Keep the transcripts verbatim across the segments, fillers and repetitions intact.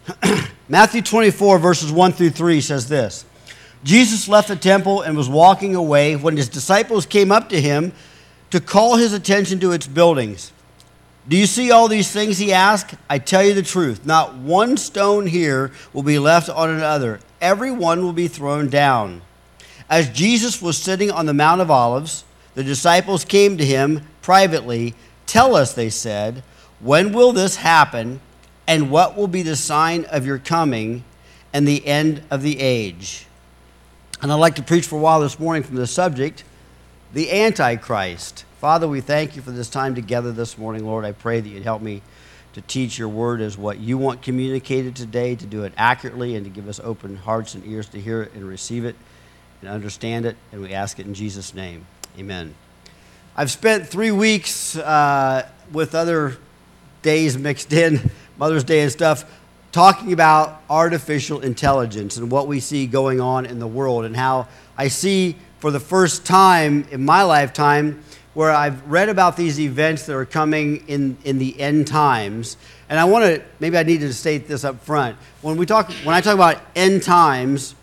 Matthew twenty-four, verses one through three says this. Jesus left the temple and was walking away when his disciples came up to him to call his attention to its buildings. Do you see all these things, he asked? I tell you the truth. Not one stone here will be left on another. Every one will be thrown down. As Jesus was sitting on the Mount of Olives, the disciples came to him privately. Tell us, they said, when will this happen, and what will be the sign of your coming and the end of the age? And I'd like to preach for a while this morning from the subject, the Antichrist. Father, we thank you for this time together this morning, Lord. I pray that you'd help me to teach your word as what you want communicated today, to do it accurately, and to give us open hearts and ears to hear it and receive it and understand it. And we ask it in Jesus' name. Amen. I've spent three weeks uh, with other days mixed in, Mother's Day and stuff, talking about artificial intelligence and what we see going on in the world, and how I see for the first time in my lifetime where I've read about these events that are coming in, in the end times. And I want to, maybe I need to state this up front. When we talk, when I talk about end times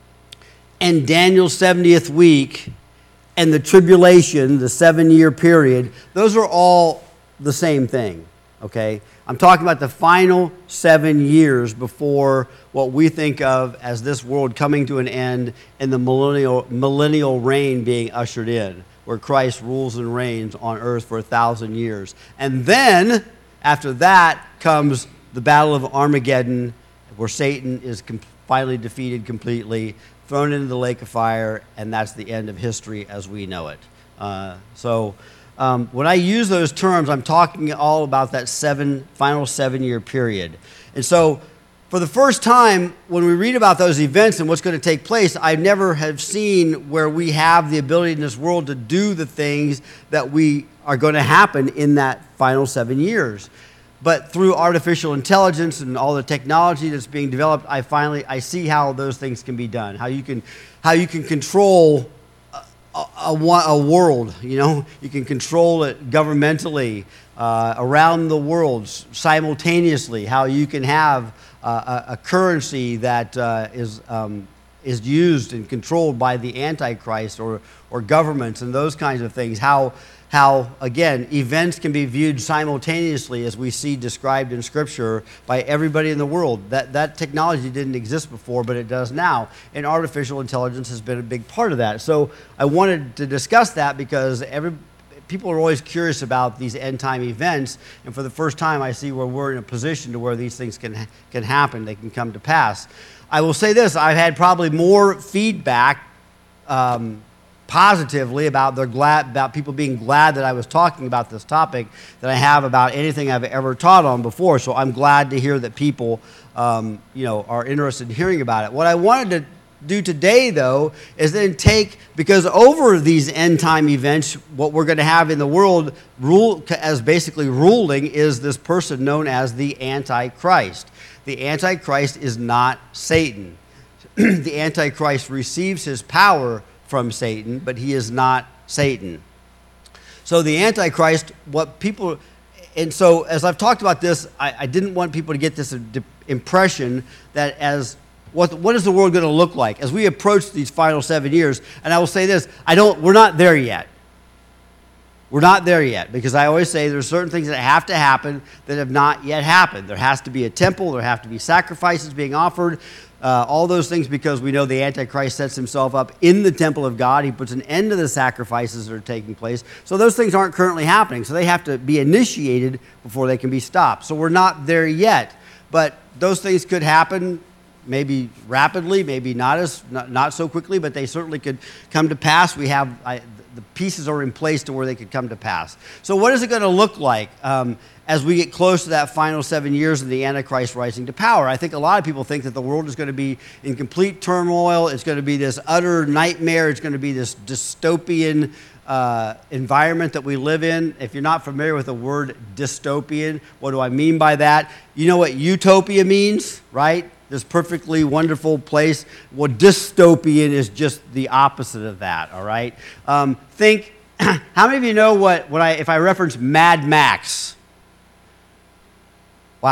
and Daniel's seventieth week and the tribulation, the seven-year period, those are all the same thing, okay? I'm talking about the final seven years before what we think of as this world coming to an end and the millennial, millennial reign being ushered in, where Christ rules and reigns on earth for a thousand years. And then, after that, comes the Battle of Armageddon, where Satan is com- finally defeated completely, thrown into the lake of fire, and that's the end of history as we know it. Uh, so, um, when I use those terms, I'm talking all about that seven, final seven-year period. And so, for the first time, when we read about those events and what's going to take place, I never have seen where we have the ability in this world to do the things that we are going to happen in that final seven years. But through artificial intelligence and all the technology that's being developed, I finally I see how those things can be done. How you can how you can control a, a, a world. You know, you can control it governmentally uh, around the world simultaneously. How you can have Uh, a, a currency that uh, is um, is used and controlled by the Antichrist or or governments and those kinds of things. How how again events can be viewed simultaneously as we see described in Scripture by everybody in the world. That that technology didn't exist before, but it does now, and artificial intelligence has been a big part of that. So I wanted to discuss that because every. People are always curious about these end-time events, and for the first time I see where we're in a position to where these things can can happen, they can come to pass. I will say this, I've had probably more feedback um, positively about their glad about people being glad that I was talking about this topic than I have about anything I've ever taught on before, so I'm glad to hear that people um, you know, are interested in hearing about it. What I wanted to do today, though, is then take, because over these end-time events, what we're going to have in the world rule as basically ruling is this person known as the Antichrist. The Antichrist is not Satan. The Antichrist receives his power from Satan, but he is not Satan. So the Antichrist, what people, and so as I've talked about this, I, I didn't want people to get this impression that as What, what is the world going to look like as we approach these final seven years? And I will say this, I don't, we're not there yet. We're not there yet, because I always say there's certain things that have to happen that have not yet happened. There has to be a temple, there have to be sacrifices being offered, uh, all those things, because we know the Antichrist sets himself up in the temple of God. He puts an end to the sacrifices that are taking place. So those things aren't currently happening. So they have to be initiated before they can be stopped. So we're not there yet, but those things could happen. Maybe rapidly, maybe not as not, not so quickly, but they certainly could come to pass. We have I, the pieces are in place to where they could come to pass. So what is it going to look like um, as we get close to that final seven years of the Antichrist rising to power? I think a lot of people think that the world is going to be in complete turmoil. It's going to be this utter nightmare. It's going to be this dystopian uh, environment that we live in. If you're not familiar with the word dystopian, what do I mean by that? You know what utopia means, right? This perfectly wonderful place. Well, dystopian is just the opposite of that, all right? Um, think, how many of you know what, what I, if I reference Mad Max? Wow,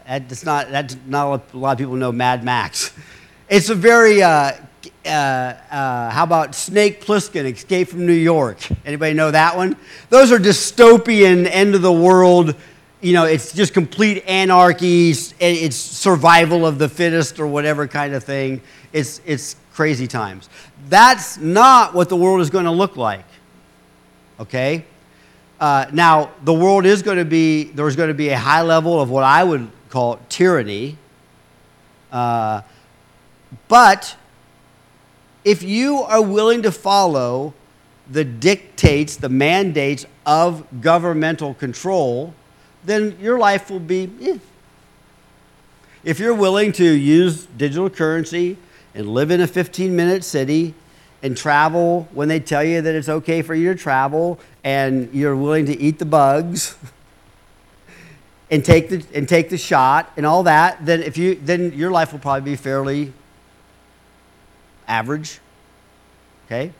that's not, that's not a lot of people know Mad Max. It's a very, uh, uh, uh, how about Snake Plissken, Escape from New York? Anybody know that one? Those are dystopian, end of the world, you know, it's just complete anarchy, it's survival of the fittest or whatever kind of thing. It's, it's crazy times. That's not what the world is going to look like, okay? Uh, now, the world is going to be, there's going to be a high level of what I would call tyranny. Uh, but if you are willing to follow the dictates, the mandates of governmental control, then your life will be, eh. If you're willing to use digital currency and live in a fifteen-minute city and travel when they tell you that it's okay for you to travel, and you're willing to eat the bugs and take the and take the shot and all that, then if you then your life will probably be fairly average. Okay?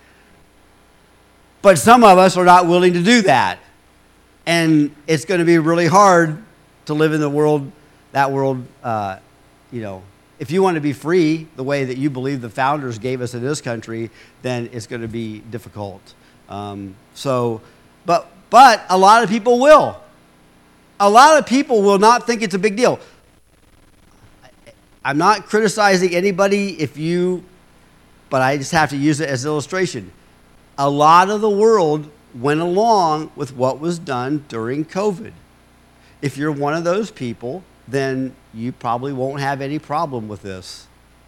But some of us are not willing to do that. And it's going to be really hard to live in the world, that world, uh, you know, if you want to be free the way that you believe the founders gave us in this country, then it's going to be difficult. Um, so, but, but a lot of people will. A lot of people will not think it's a big deal. I'm not criticizing anybody if you, but I just have to use it as an illustration. A lot of the world went along with what was done during COVID. If you're one of those people, then you probably won't have any problem with this.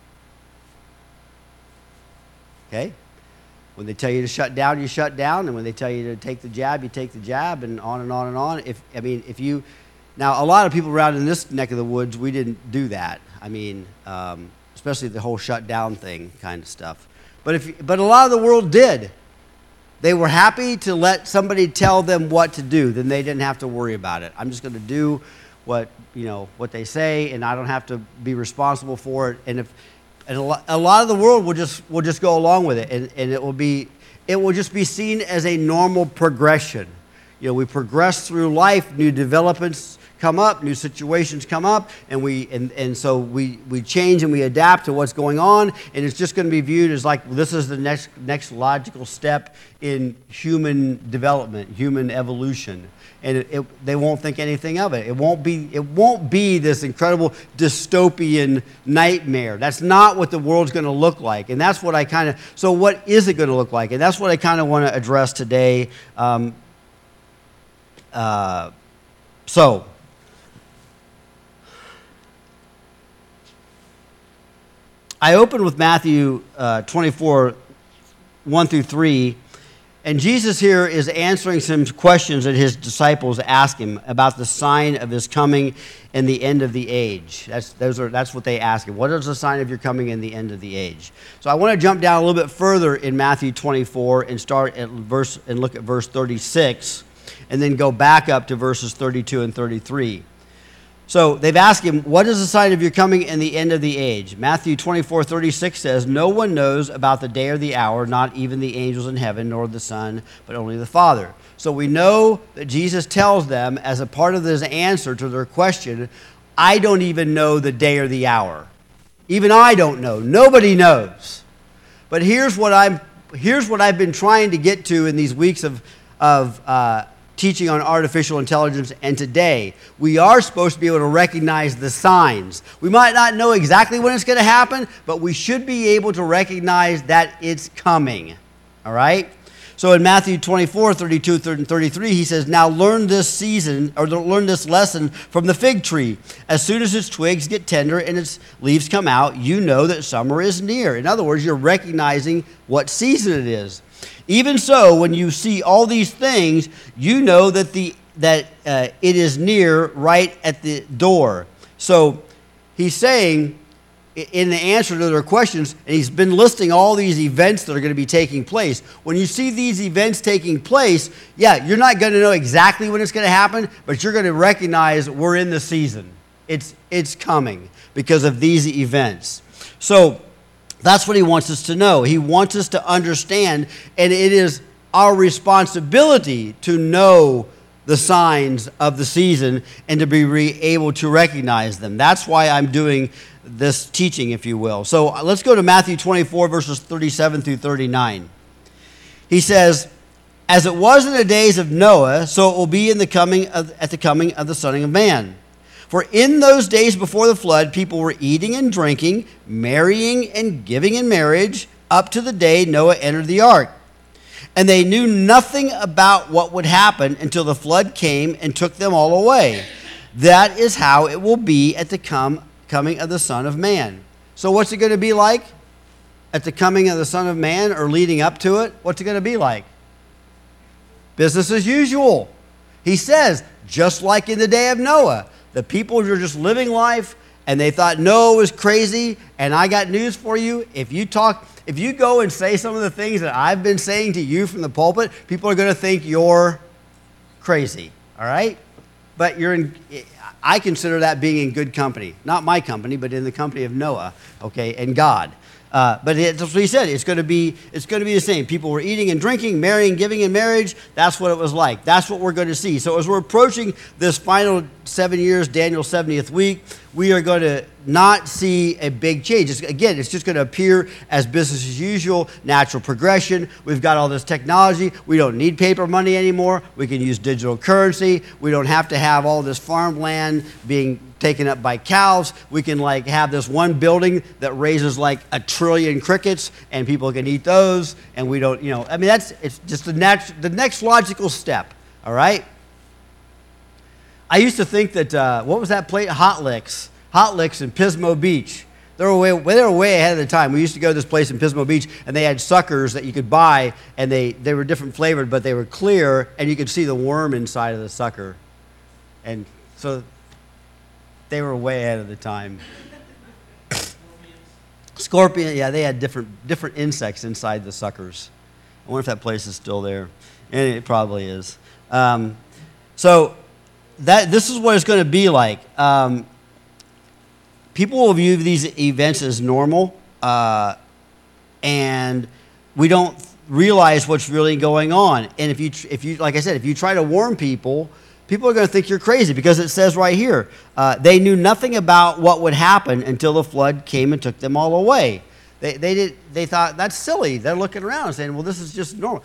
Okay? When they tell you to shut down, you shut down, and when they tell you to take the jab, you take the jab, and on and on and on. If I mean, if you now, a lot of people around in this neck of the woods, we didn't do that. I mean, um, especially the whole shut down thing kind of stuff. But if but a lot of the world did. They were happy to let somebody tell them what to do. Then they didn't have to worry about it. I'm just going to do what, you know, what they say, and I don't have to be responsible for it. And if and a lot, a lot of the world will just will just go along with it, and, and it will be it will just be seen as a normal progression. You know, we progress through life, new developments come up, new situations come up, and we and, and so we, we change and we adapt to what's going on, and it's just going to be viewed as like this is the next next logical step in human development, human evolution, and it, it, they won't think anything of it. It won't be it won't be this incredible dystopian nightmare. That's not what the world's going to look like, and that's what I kind of. So what is it going to look like? And that's what I kind of want to address today. Um, uh, so. I opened with Matthew uh, twenty-four, one through three, and Jesus here is answering some questions that his disciples ask him about the sign of his coming and the end of the age. That's, those are, that's what they ask him. What is the sign of your coming and the end of the age? So I want to jump down a little bit further in Matthew twenty-four and start at verse and look at verse thirty-six, and then go back up to verses thirty-two and thirty-three. So they've asked him, what is the sign of your coming and the end of the age? Matthew twenty-four, thirty-six says, no one knows about the day or the hour, not even the angels in heaven, nor the Son, but only the Father. So we know that Jesus tells them, as a part of this answer to their question, I don't even know the day or the hour. Even I don't know. Nobody knows. But here's what I'm, here's what I've been trying to get to in these weeks of, of uh, teaching on artificial intelligence, and today we are supposed to be able to recognize the signs. We might not know exactly when it's going to happen, but we should be able to recognize that it's coming. All right? So in Matthew twenty-four, thirty-two, and thirty-three, he says, now learn this season, or learn this lesson from the fig tree. As soon as its twigs get tender and its leaves come out, you know that summer is near. In other words, you're recognizing what season it is. Even so, when you see all these things, you know that the that uh, it is near, right at the door. So he's saying, in the answer to their questions, and he's been listing all these events that are going to be taking place. When you see these events taking place, yeah, you're not going to know exactly when it's going to happen, but you're going to recognize we're in the season. It's it's coming because of these events. So that's what he wants us to know. He wants us to understand, and it is our responsibility to know the signs of the season and to be re- able to recognize them. That's why I'm doing this teaching, if you will. So uh, let's go to Matthew twenty-four, verses thirty-seven through thirty-nine. He says, "As it was in the days of Noah, so it will be in the coming of, at the coming of the Son of Man. For in those days before the flood, people were eating and drinking, marrying and giving in marriage, up to the day Noah entered the ark. And they knew nothing about what would happen until the flood came and took them all away. That is how it will be at the come, coming of the Son of Man." So what's it going to be like at the coming of the Son of Man, or leading up to it? What's it going to be like? Business as usual. He says, just like in the day of Noah, the people were just living life, and they thought Noah was crazy. And I got news for you. If you talk... If you go and say some of the things that I've been saying to you from the pulpit, people are going to think you're crazy, all right? But you're in, I consider that being in good company. Not my company, but in the company of Noah, okay, and God. Uh, but it, that's what he said. It's going to be, it's going to be the same. People were eating and drinking, marrying, giving in marriage. That's what it was like. That's what we're going to see. So as we're approaching this final seven years, Daniel's seventieth week, we are going to not see a big change. It's, again, it's just going to appear as business as usual, natural progression. We've got all this technology. We don't need paper money anymore. We can use digital currency. We don't have to have all this farmland being taken up by cows. We can like have this one building that raises like a trillion crickets, and people can eat those. And we don't, you know, I mean, that's it's just the next the next logical step. All right. I used to think that uh, what was that place? Hot Licks, Hot Licks in Pismo Beach. They were way they were way ahead of the time. We used to go to this place in Pismo Beach, and they had suckers that you could buy, and they they were different flavored, but they were clear, and you could see the worm inside of the sucker, and so. They were way ahead of the time. Scorpion, yeah, they had different different insects inside the suckers. I wonder if that place is still there. And it probably is. Um, so that this is what it's going to be like. Um, people will view these events as normal, uh, and we don't realize what's really going on. And if you, if you, like I said, if you try to warn people, people are going to think you're crazy, because it says right here, uh, they knew nothing about what would happen until the flood came and took them all away. They, they, did, they thought, that's silly. They're looking around and saying, well, this is just normal.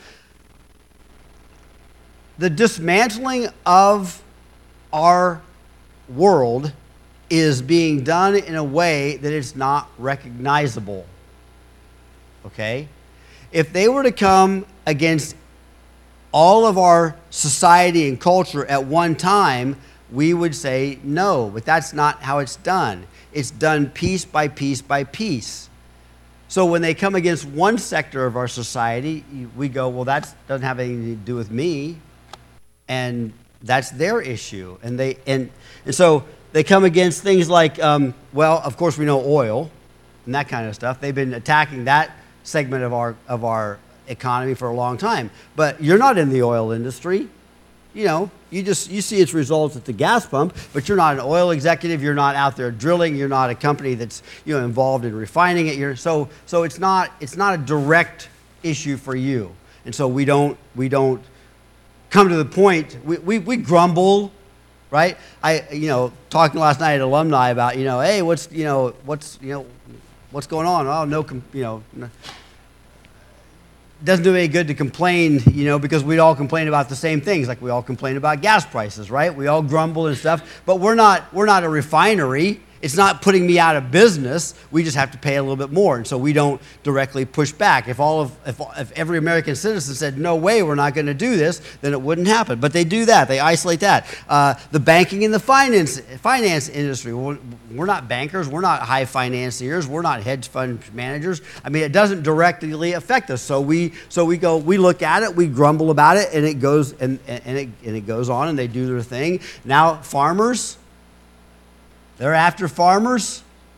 The dismantling of our world is being done in a way that it's not recognizable. Okay? If they were to come against all of our society and culture at one time, we would say no, but that's not how it's done. It's done piece by piece by piece. So when they come against one sector of our society, we go, well, that doesn't have anything to do with me, and that's their issue. And they and and so they come against things like, um, well, of course we know oil and that kind of stuff. They've been attacking that segment of our of our economy for a long time. But you're not in the oil industry. You know, you just you see its results at the gas pump, but you're not an oil executive. You're not out there drilling. You're not a company that's, you know, involved in refining it. You're so so it's not it's not a direct issue for you. And so we don't we don't come to the point. We we, we grumble, right? I you know talking last night at alumni about, you know, hey, what's you know what's you know what's going on? Oh, no, you know. No. Doesn't do any good to complain, you know, because we all complain about the same things. Like we all complain about gas prices, right? We all grumble and stuff, but we're not we're not a refinery. It's not putting me out of business. We just have to pay a little bit more, and so we don't directly push back. If all of if, if every American citizen said no way, we're not going to do this, then it wouldn't happen. But they do that. They isolate that. Uh, the banking and the finance finance industry. We're, we're not bankers. We're not high financiers. We're not hedge fund managers. I mean, it doesn't directly affect us. So we so we go. We look at it. We grumble about it, and it goes and and it and it goes on, and they do their thing. Now farmers. They're after farmers.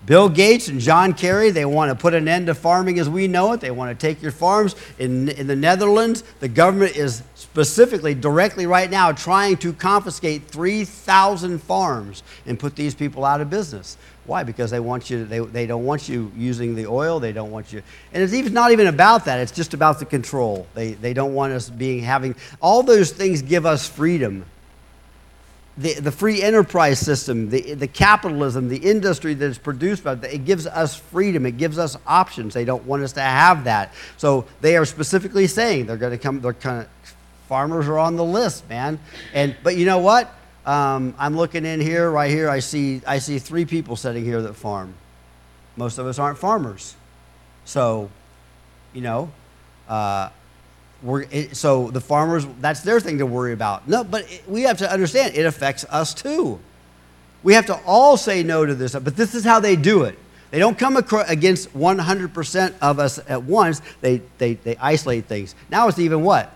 Bill Gates and John Kerry, they want to put an end to farming as we know it. They want to take your farms. In, in the Netherlands, the government is specifically, directly right now, trying to confiscate three thousand farms and put these people out of business. Why? Because they want you, they, they don't want you using the oil. They don't want you, and it's even not even about that. It's just about the control. They, they don't want us being, having, all those things give us freedom. The, the free enterprise system, the, the capitalism, the industry that is produced by it, it gives us freedom. It gives us options. They don't want us to have that. So they are specifically saying they're going to come, they're kind of, farmers are on the list, man. And, but you know what? Um, I'm looking in here, right here, I see, I see three people sitting here that farm. Most of us aren't farmers. So, you know, uh, We're, it, so the farmers, that's their thing to worry about. No, but it, we have to understand, it affects us too. We have to all say no to this, but this is how they do it. They don't come across against one hundred percent of us at once. They, they, they isolate things. Now it's even what?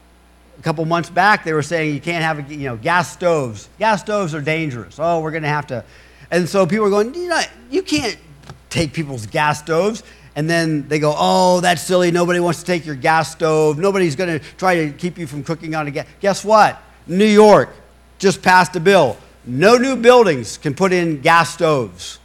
A couple months back, they were saying you can't have, a, you know, gas stoves. Gas stoves are dangerous. Oh, we're going to have to. And so people are going, you know, you can't take people's gas stoves. And then they go, oh, that's silly. Nobody wants to take your gas stove. Nobody's going to try to keep you from cooking on a gas. Guess what? New York just passed a bill. No new buildings can put in gas stoves.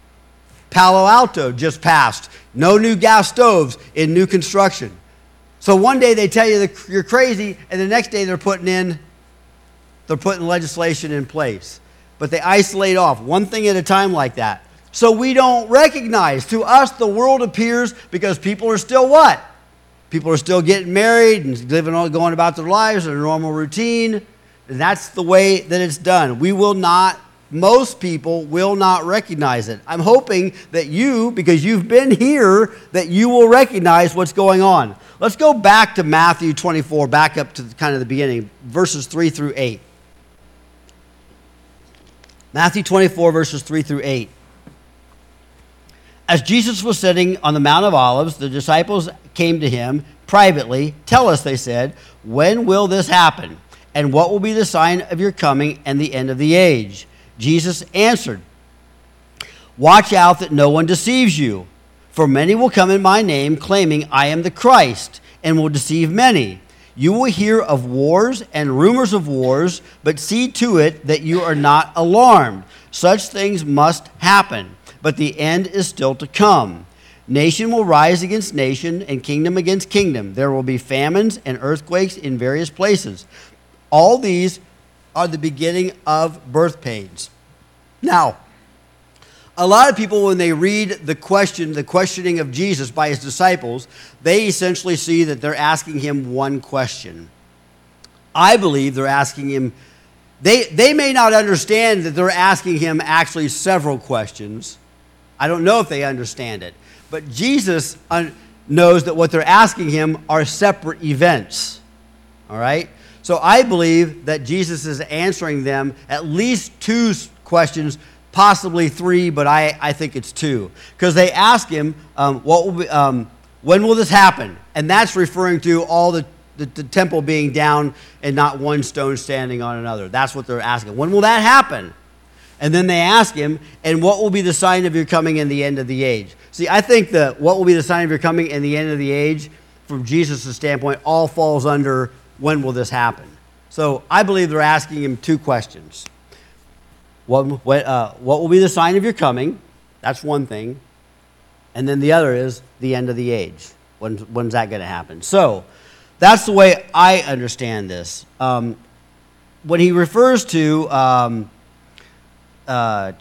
Palo Alto just passed. No new gas stoves in new construction. So one day they tell you that you're crazy, and the next day they're putting in, they're putting legislation in place. But they isolate off one thing at a time like that. So we don't recognize. To us, the world appears because people are still what? People are still getting married and living on, going about their lives, their normal routine. And that's the way that it's done. We will not, most people will not recognize it. I'm hoping that you, because you've been here, that you will recognize what's going on. Let's go back to Matthew twenty-four, back up to kind of the beginning, verses three through eight. Matthew twenty-four, verses three through eight. As Jesus was sitting on the Mount of Olives, the disciples came to him privately. Tell us, they said, when will this happen? And what will be the sign of your coming and the end of the age? Jesus answered, watch out that no one deceives you. For many will come in my name, claiming I am the Christ, and will deceive many. You will hear of wars and rumors of wars, but see to it that you are not alarmed. Such things must happen. But the end is still to come. Nation will rise against nation and kingdom against kingdom. There will be famines and earthquakes in various places. All these are the beginning of birth pains. Now, a lot of people, when they read the question, the questioning of Jesus by his disciples, they essentially see that they're asking him one question. I believe they're asking him, they, they may not understand that they're asking him actually several questions. I don't know if they understand it. But Jesus un- knows that what they're asking him are separate events. All right? So I believe that Jesus is answering them at least two questions, possibly three, but I, I think it's two. Because they ask him, um, what will be, um, when will this happen? And that's referring to all the, the, the temple being down and not one stone standing on another. That's what they're asking. When will that happen? And then they ask him, and what will be the sign of your coming and the end of the age? See, I think that what will be the sign of your coming and the end of the age, from Jesus' standpoint, all falls under when will this happen? So I believe they're asking him two questions. What, what, uh, what will be the sign of your coming? That's one thing. And then the other is the end of the age. When, when's that going to happen? So that's the way I understand this. Um, when he refers to... Um, Uh,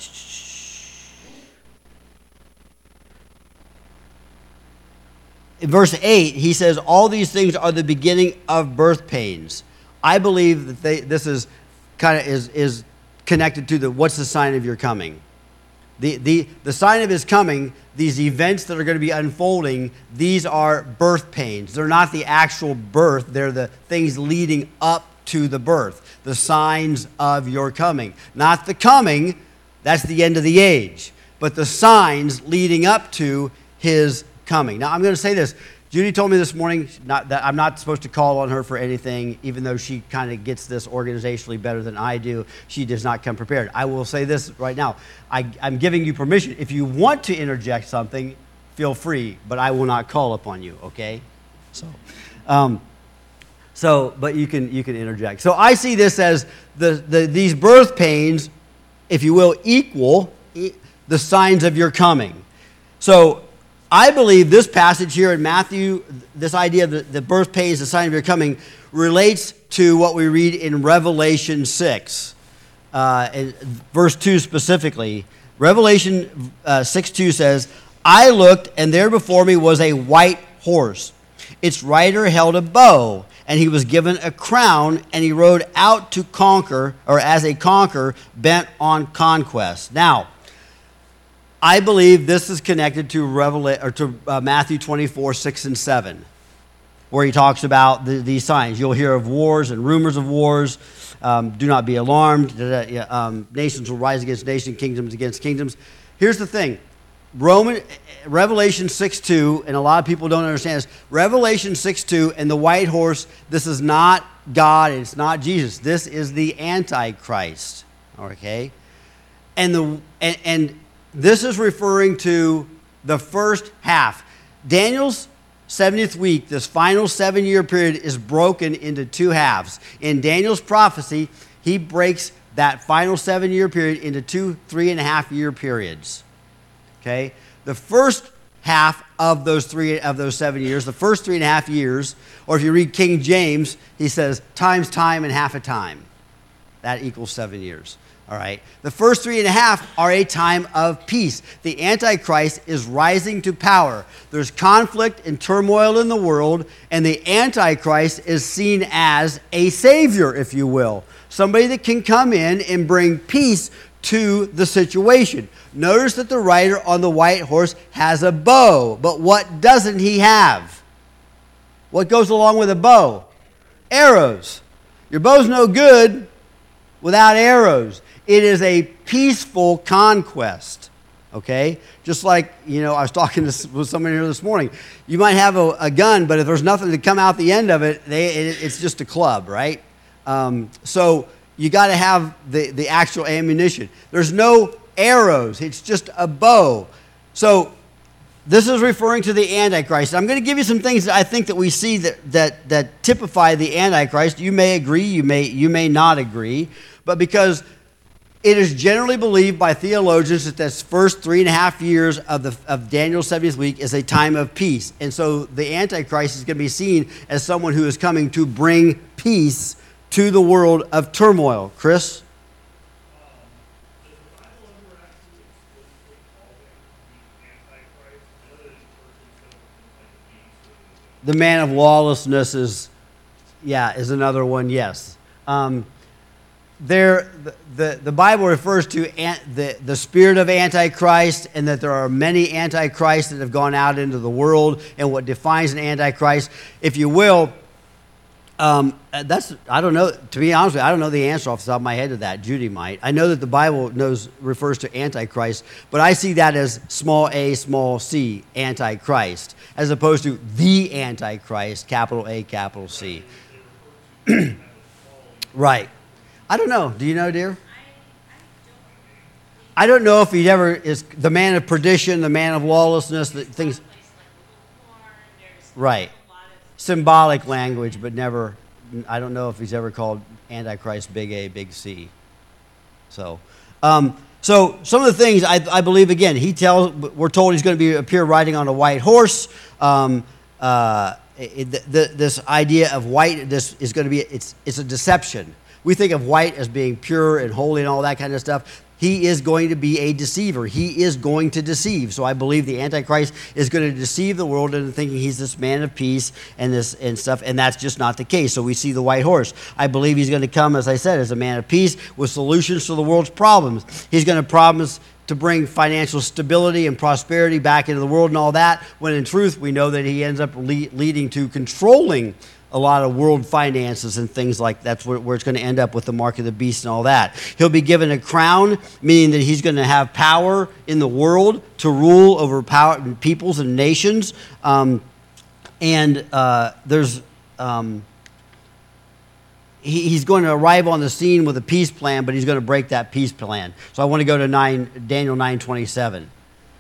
in verse eight, he says, all these things are the beginning of birth pains. I believe that they, this is kind of is, is connected to the what's the sign of your coming. The, the, the sign of his coming, these events that are going to be unfolding, these are birth pains. They're not the actual birth. They're the things leading up to the birth. The signs of your coming. Not the coming, that's the end of the age, but the signs leading up to his coming. Now, I'm going to say this. Judy told me this morning not, that I'm not supposed to call on her for anything, even though she kind of gets this organizationally better than I do. She does not come prepared. I will say this right now. I, I'm giving you permission. If you want to interject something, feel free, but I will not call upon you, okay? So, um, so but you can, you can interject. So I see this as the, the, these birth pains, if you will, equal the signs of your coming. So I believe this passage here in Matthew, this idea that the birth pains, the sign of your coming, relates to what we read in Revelation six, uh, in verse two specifically. Revelation uh, six two says, I looked, and there before me was a white horse. Its rider held a bow, and he was given a crown, and he rode out to conquer, or as a conqueror, bent on conquest. Now, I believe this is connected to Revela- or to uh, Matthew twenty-four, six and seven, where he talks about the, these signs. You'll hear of wars and rumors of wars. Um, do not be alarmed. Um, nations will rise against nations, kingdoms against kingdoms. Here's the thing. Roman Revelation six two, and a lot of people don't understand this. Revelation six two and the white horse, this is not God, it's not Jesus. This is the Antichrist. Okay? And the and, and this is referring to the first half. Daniel's seventieth week, this final seven-year period, is broken into two halves. In Daniel's prophecy, he breaks that final seven-year period into two three-and-a-half-year periods. Okay? The first half of those three of those seven years, the first three and a half years, or if you read King James, he says times time and half a time. That equals seven years. All right. The first three and a half are a time of peace. The Antichrist is rising to power. There's conflict and turmoil in the world, and the Antichrist is seen as a savior, if you will. Somebody that can come in and bring peace to the situation. Notice that the rider on the white horse has a bow, but what doesn't he have? What goes along with a bow? Arrows. Your bow's no good without arrows. It is a peaceful conquest, okay? Just like, you know, I was talking to, with someone here this morning. You might have a, a gun, but if there's nothing to come out the end of it, they, it it's just a club, right? Um, so you got to have the, the actual ammunition. There's no arrows. It's just a bow. So this is referring to the Antichrist. I'm going to give you some things that I think that we see that, that, that typify the Antichrist. You may agree, you may, you may not agree, but because it is generally believed by theologians that this first three and a half years of, the, of Daniel's seventieth week is a time of peace. And so the Antichrist is going to be seen as someone who is coming to bring peace to the world of turmoil. Chris? The man of lawlessness is, yeah, is another one, yes. Um, there, the, the, the Bible refers to an, the, the spirit of Antichrist, and that there are many Antichrists that have gone out into the world, and what defines an Antichrist. If you will, um, that's, I don't know, to be honest with you, I don't know the answer off the top of my head to that. Judy might. I know that the Bible knows, refers to Antichrist, but I see that as small a, small c, Antichrist, as opposed to the Antichrist, capital A, capital C. Right. I don't know. Do you know, dear? I don't know if he ever is the man of perdition, the man of lawlessness, the things. Right. Symbolic language, but never, I don't know if he's ever called Antichrist big A, big C. So, um, so some of the things I, I believe, again, he tells, we're told he's going to be appear riding on a white horse. Um, uh, it, the, the, this idea of white, this is going to be, it's, it's a deception. We think of white as being pure and holy and all that kind of stuff. He is going to be a deceiver. He is going to deceive. So I believe the Antichrist is going to deceive the world into thinking he's this man of peace and this and stuff, and that's just not the case. So we see the white horse. I believe he's going to come, as I said, as a man of peace with solutions to the world's problems. He's going to promise to bring financial stability and prosperity back into the world and all that, when in truth we know that he ends up le- leading to controlling a lot of world finances and things like that. That's where, where it's going to end up with the mark of the beast and all that. He'll be given a crown, meaning that he's going to have power in the world to rule over power, peoples and nations. Um, And uh, there's um, he, he's going to arrive on the scene with a peace plan, but he's going to break that peace plan. So I want to go to nine, Daniel nine twenty-seven.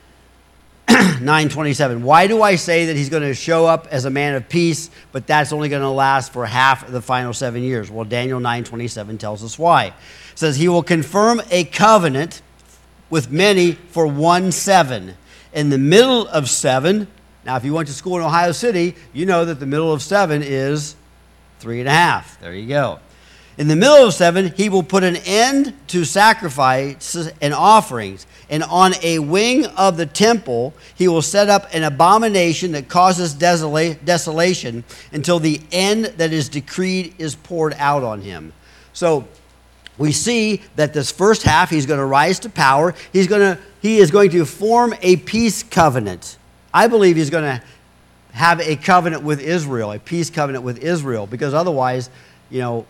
nine twenty-seven. Why do I say that he's going to show up as a man of peace, but that's only going to last for half of the final seven years? Well, Daniel nine twenty-seven tells us why. It says he will confirm a covenant with many for one seven. In the middle of seven, now if you went to school in Ohio City, you know that the middle of seven is three and a half. There you go. In the middle of seven, he will put an end to sacrifices and offerings. And on a wing of the temple, he will set up an abomination that causes desola- desolation until the end that is decreed is poured out on him. So we see that this first half, he's going to rise to power. He's going to, he is going to form a peace covenant. I believe he's going to have a covenant with Israel, a peace covenant with Israel, because otherwise, you know,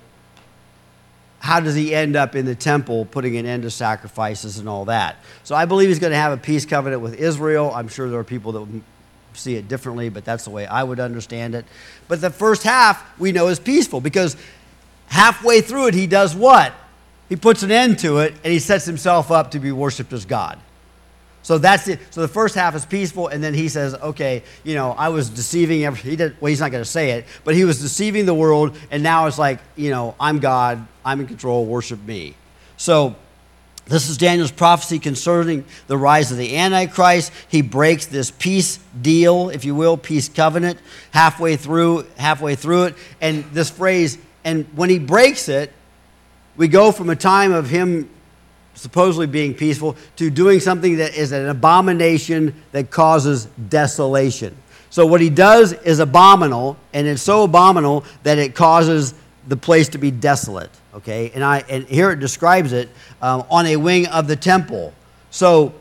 how does he end up in the temple putting an end to sacrifices and all that? So I believe he's going to have a peace covenant with Israel. I'm sure there are people that see it differently, but that's the way I would understand it. But the first half we know is peaceful because halfway through it, he does what? He puts an end to it and he sets himself up to be worshiped as God. So that's it. So the first half is peaceful, and then he says, okay, you know, I was deceiving every, he did, well, he's not going to say it, but he was deceiving the world, and now it's like, you know, I'm God, I'm in control, worship me. So this is Daniel's prophecy concerning the rise of the Antichrist. He breaks this peace deal, if you will, peace covenant, halfway through, halfway through it. And this phrase, and when he breaks it, we go from a time of him supposedly being peaceful to doing something that is an abomination that causes desolation. So what he does is abominable, and it's so abominable that it causes the place to be desolate. Okay, and I and here it describes it um, on a wing of the temple. So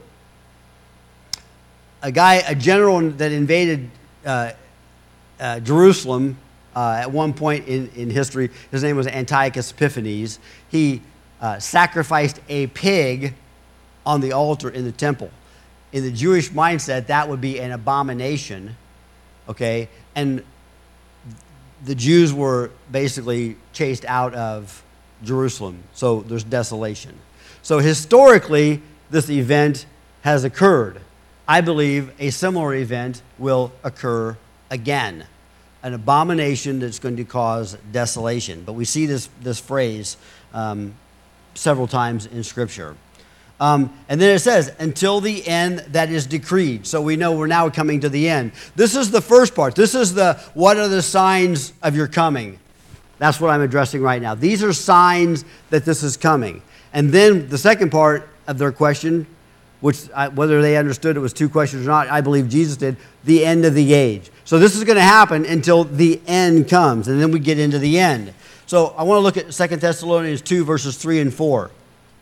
a guy, a general that invaded uh, uh, Jerusalem uh, at one point in, in history, his name was Antiochus Epiphanes. He Uh, sacrificed a pig on the altar in the temple. In the Jewish mindset, that would be an abomination, okay? And the Jews were basically chased out of Jerusalem, so there's desolation. So historically, this event has occurred. I believe a similar event will occur again, an abomination that's going to cause desolation. But we see this, this phrase um, several times in Scripture. Um, and then it says, until the end that is decreed. So we know we're now coming to the end. This is the first part. This is the, what are the signs of your coming? That's what I'm addressing right now. These are signs that this is coming. And then the second part of their question, which I, whether they understood it was two questions or not, I believe Jesus did, the end of the age. So this is going to happen until the end comes, and then we get into the end. So I want to look at Second Thessalonians two, verses three and four.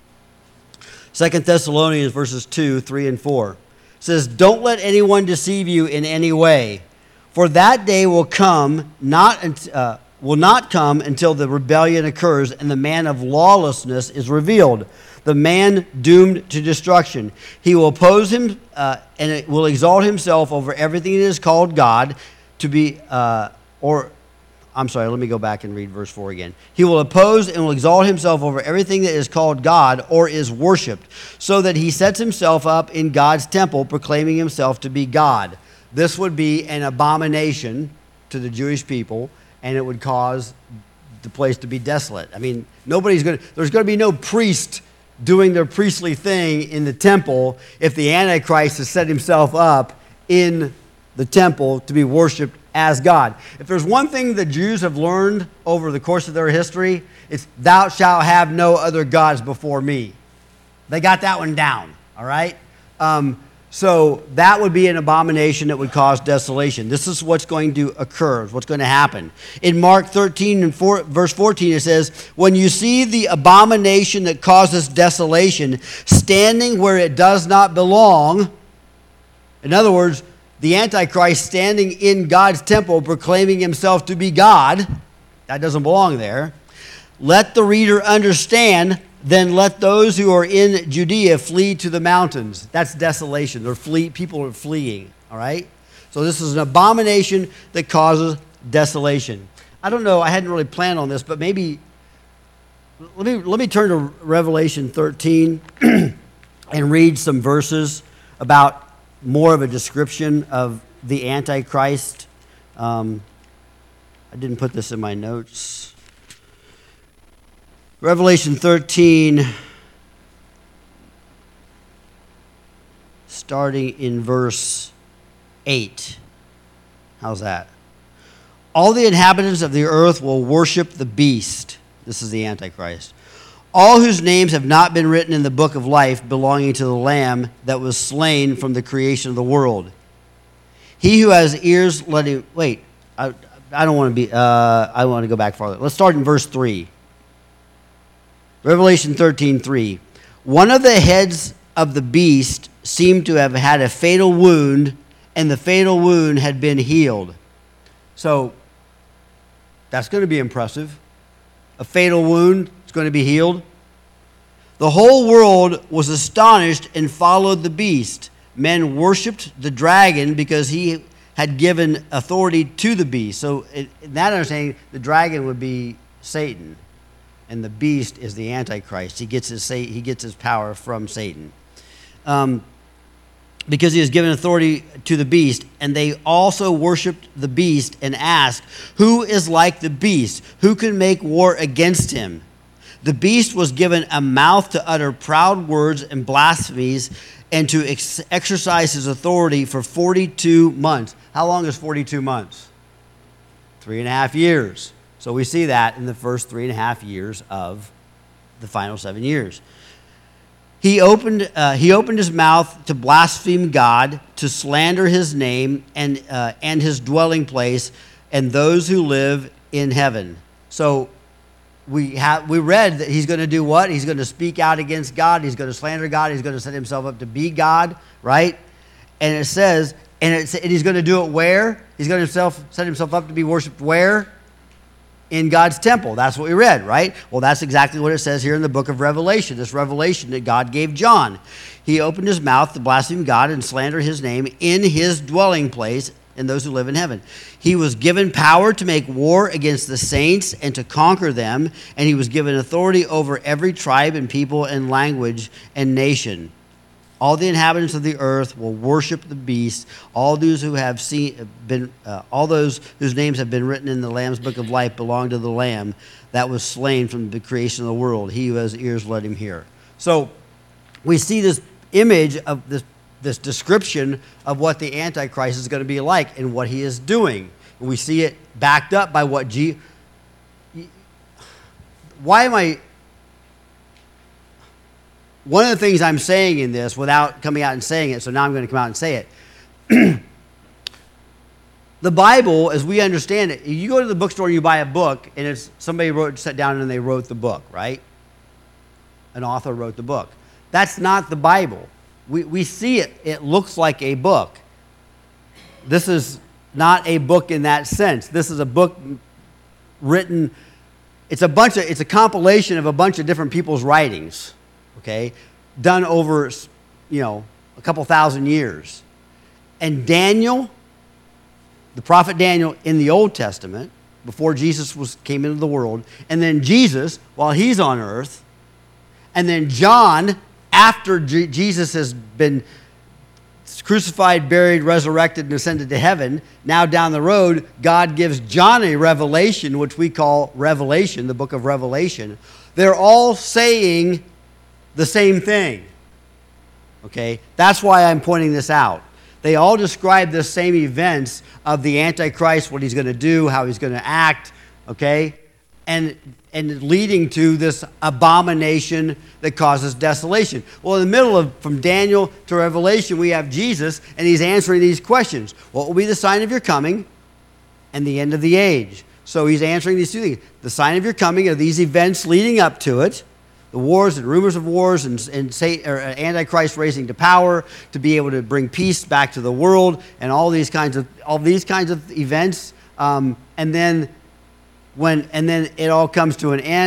Second Thessalonians verses two, three and four. It says, don't let anyone deceive you in any way, for that day will come, not uh, will not come until the rebellion occurs and the man of lawlessness is revealed, the man doomed to destruction. He will oppose him uh, and it will exalt himself over everything that is called God to be, uh, or I'm sorry, let me go back and read verse four again. He will oppose and will exalt himself over everything that is called God or is worshipped, so that he sets himself up in God's temple, proclaiming himself to be God. This would be an abomination to the Jewish people, and it would cause the place to be desolate. I mean, nobody's going to, there's going to be no priest doing their priestly thing in the temple if the Antichrist has set himself up in the temple to be worshipped as God. If there's one thing the Jews have learned over the course of their history, it's thou shalt have no other gods before me. They got that one down, all right? Um, so that would be an abomination that would cause desolation. This is what's going to occur, what's going to happen. In Mark thirteen and four, verse fourteen, it says, when you see the abomination that causes desolation standing where it does not belong, in other words, the Antichrist standing in God's temple proclaiming himself to be God, that doesn't belong there. Let the reader understand, then let those who are in Judea flee to the mountains. That's desolation. They're flee, people are fleeing, all right? So this is an abomination that causes desolation. I don't know, I hadn't really planned on this, but maybe let me let me turn to Revelation thirteen and read some verses about more of a description of the Antichrist. Um, I didn't put this in my notes. Revelation thirteen, starting in verse eight. How's that? All the inhabitants of the earth will worship the beast. This is the Antichrist. All whose names have not been written in the book of life belonging to the Lamb that was slain from the creation of the world. He who has ears, let him... Wait, I, I don't want to be... Uh, I want to go back farther. Let's start in verse three. Revelation thirteen three. One of the heads of the beast seemed to have had a fatal wound, and the fatal wound had been healed. So, that's going to be impressive. A fatal wound is going to be healed. The whole world was astonished and followed the beast. Men worshipped the dragon because he had given authority to the beast. So, in that understanding, the dragon would be Satan, and the beast is the Antichrist. He gets his he gets his power from Satan, um, because he has given authority to the beast. And they also worshipped the beast and asked, "Who is like the beast? Who can make war against him?" The beast was given a mouth to utter proud words and blasphemies, and to ex- exercise his authority for forty-two months. How long is forty-two months? Three and a half years. So we see that in the first three and a half years of the final seven years. He opened, uh, he opened his mouth to blaspheme God, to slander his name and, uh, and his dwelling place, and those who live in heaven. So we have we read that he's going to do what? He's going to speak out against God. He's going to slander God. He's going to set himself up to be God, right? And it says, and, it's, and he's going to do it where? He's going to himself, set himself up to be worshipped where? In God's temple. That's what we read, right? Well, that's exactly what it says here in the book of Revelation, this revelation that God gave John. He opened his mouth to blaspheme God and slander his name in his dwelling place and those who live in heaven. He was given power to make war against the saints and to conquer them, and he was given authority over every tribe and people and language and nation. All the inhabitants of the earth will worship the beast. All those who have seen been, uh, all those whose names have been written in the Lamb's book of life belong to the Lamb that was slain from the creation of the world. He who has ears, let him hear. So we see this image of this this description of what the Antichrist is going to be like and what he is doing. And we see it backed up by what G. Why am I? One of the things I'm saying in this without coming out and saying it, so now I'm going to come out and say it. The Bible, as we understand it, you go to the bookstore and you buy a book, and it's somebody wrote, sat down and they wrote the book, right? An author wrote the book. That's not the Bible. We, we see it. It looks like a book. This is not a book in that sense. This is a book written, it's a bunch of, it's a compilation of a bunch of different people's writings, okay, done over, you know, a couple thousand years. And Daniel, the prophet Daniel in the Old Testament, before Jesus was came into the world, and then Jesus while he's on earth, and then John after G- Jesus has been crucified, buried, resurrected, and ascended to heaven. Now down the road, God gives John a revelation, which we call Revelation, the book of Revelation. They're all saying the same thing. Okay? That's why I'm pointing this out. They all describe the same events of the Antichrist, what he's going to do, how he's going to act, okay? And, and leading to this abomination that causes desolation. Well, in the middle of, from Daniel to Revelation, we have Jesus, and he's answering these questions. What will be the sign of your coming and the end of the age? So he's answering these two things. The sign of your coming are these events leading up to it, the wars and rumors of wars and, and say, or Antichrist raising to power to be able to bring peace back to the world, and all these kinds of all these kinds of events. Um, and then when and then it all comes to an end,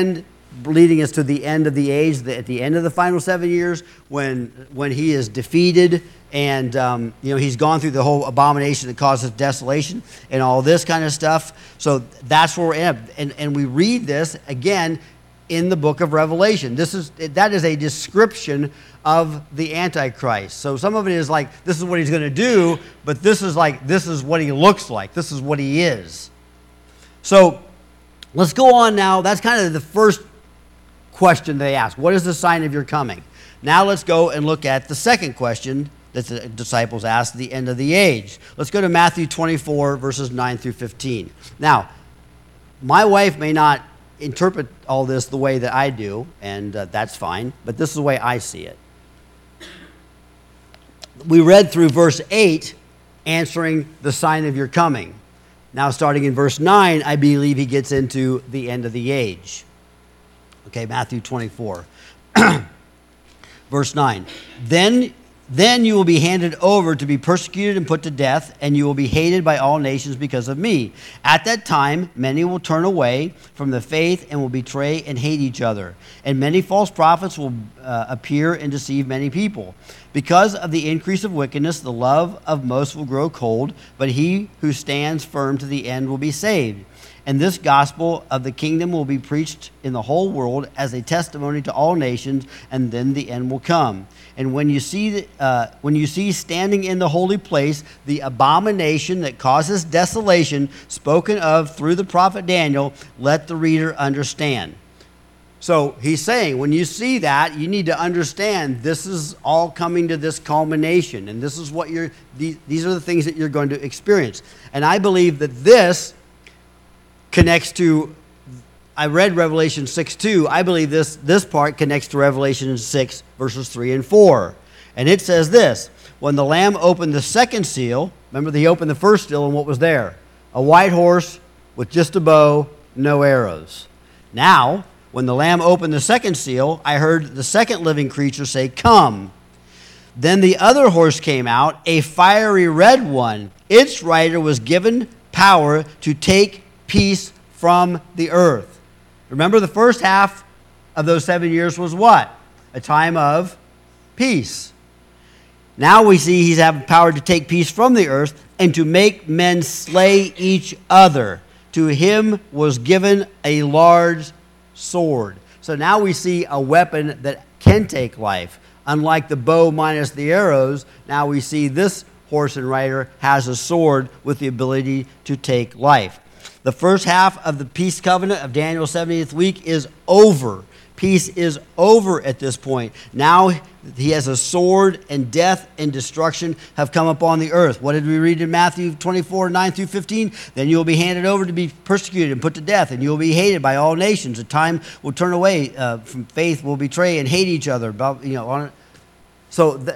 leading us to the end of the age, the, at the end of the final seven years, when when he is defeated and um, you know he's gone through the whole abomination that causes desolation and all this kind of stuff. So that's where we're at, and and we read this again in the book of Revelation. This is that is a description of the Antichrist. So some of it is like this is what he's going to do, but this is like this is what he looks like. This is what he is. So let's go on now. That's kind of the first question they ask. What is the sign of your coming? Now let's go and look at the second question that the disciples asked at the end of the age. Let's go to Matthew twenty-four, verses nine through fifteen. Now, my wife may not interpret all this the way that I do, and uh, that's fine, but this is the way I see it. We read through verse eight, answering the sign of your coming. Now, starting in verse nine, I believe he gets into the end of the age. Okay, Matthew twenty-four. Verse nine. Then, then you will be handed over to be persecuted and put to death, and you will be hated by all nations because of me. At that time, many will turn away from the faith and will betray and hate each other. And many false prophets will uh, appear and deceive many people. Because of the increase of wickedness, the love of most will grow cold, but he who stands firm to the end will be saved. And this gospel of the kingdom will be preached in the whole world as a testimony to all nations, and then the end will come. And when you see, uh, when you see standing in the holy place the abomination that causes desolation spoken of through the prophet Daniel, let the reader understand. So he's saying, when you see that, you need to understand this is all coming to this culmination, and this is what you're. These, these are the things that you're going to experience. And I believe that this connects to, I read Revelation six two. I believe this, this part connects to Revelation six, verses three and four. And it says this: when the Lamb opened the second seal, remember he opened the first seal, and what was there? A white horse with just a bow, no arrows. Now, when the Lamb opened the second seal, I heard the second living creature say, "Come." Then the other horse came out, a fiery red one. Its rider was given power to take peace from the earth. Remember, the first half of those seven years was what? A time of peace. Now we see he's having power to take peace from the earth and to make men slay each other. To him was given a large sword. So now we see a weapon that can take life. Unlike the bow minus the arrows, now we see this horse and rider has a sword with the ability to take life. The first half of the peace covenant of Daniel's seventieth week is over. Peace is over at this point. Now he has a sword, and death and destruction have come upon the earth. What did we read in Matthew twenty-four, nine through fifteen? Then you will be handed over to be persecuted and put to death, and you will be hated by all nations. A time will turn away uh, from faith, will betray and hate each other. You know, on, so the,